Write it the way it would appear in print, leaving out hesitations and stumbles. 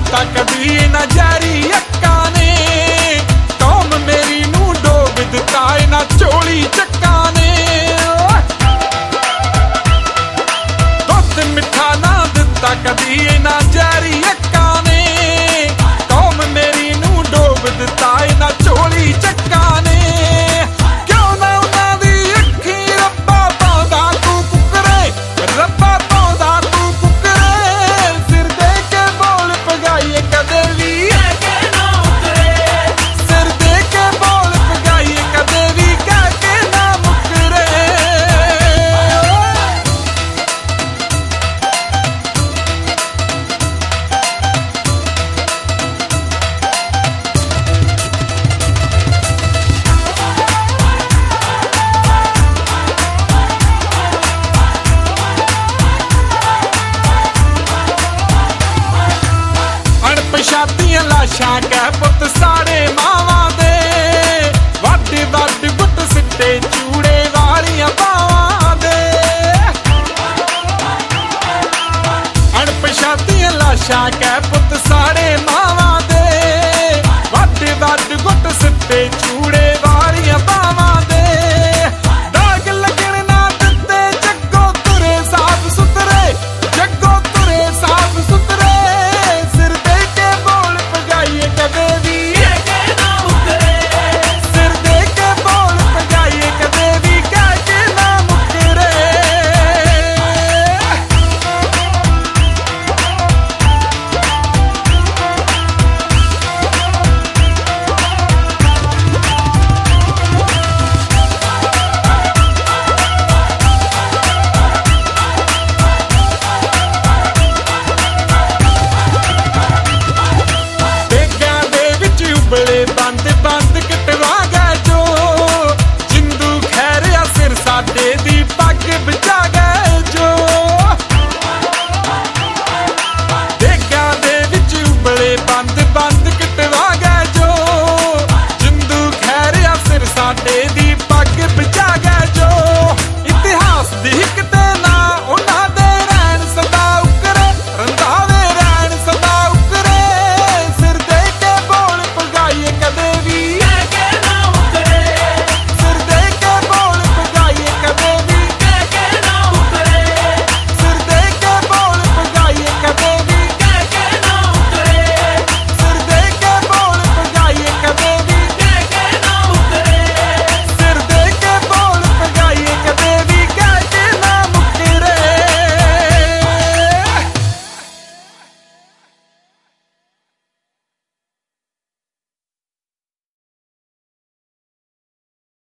ਦਿੱਤਾ ਕਦੀ ਇਹਨਾਂ ਜ਼ਹਿਰੀ ਅੱਖਾਂ ਨੇ। ਕੌਮ ਮੇਰੀ ਨੂੰ ਡੋਬ ਦਿੱਤਾ ਇਹਨਾਂ ਝੋਲੀ ਚੱਕਾਂ ਨੇ। ਦੁੱਧ ਮਿੱਠਾ ਨਾ ਦਿੱਤਾ ਕਦੀ ਇਹਨਾਂ ਜ਼ਹਿਰੀ ਅੱਖਾਂ ਨੇ। ਕੌਮ ਮੇਰੀ ਨੂੰ ਡੋਬ ਦਿੱਤਾ ਇਹਨਾਂ ਝੋਲੀ ਚੱਕਾਂ ਨੇ। ਕਿਉਂ ਨਾ ਉਹਨਾਂ ਦੀ ਅੱਖੀ ਰੱਬਾ ਪਾਉਂਦਾ ਤੂੰ ਕੁੱਕਰੇ, ਰੱਬਾ ਪਾਉਂਦਾ ਤੂੰ ਕੁੱਕਰੇ। ਸਿਰ ਦੇ ਕੇ ਬੋਲ ਪਗਾਈਏ ਕਦੇ ਵੀ ਸਿਰ ਦੇ ਕੇ ਬੋਲ ਪਗਾਈਏ ਕਦੇ ਵੀ ਕਹਿ ਕੇ ਨਾ ਮੁੱਕਰੇ। ਅਣਪਛਾਤੀਆਂ ਲਾਸ਼ਾਂ ਕਹਿ ਪੁੱਤ ਸਾਰੇ ਮਾਵਾਂ ਦੇ। ਵੱਡ ਵੱਡ ਗੁੱਟ ਸਿੱਟੇ ਚੂੜੇ ਵਾਲੀਆਂ ਬਾਵਾਂ ਦੇ। ਅਣਪਛਾਤੀਆਂ ਲਾਸ਼ਾਂ ਕਹਿ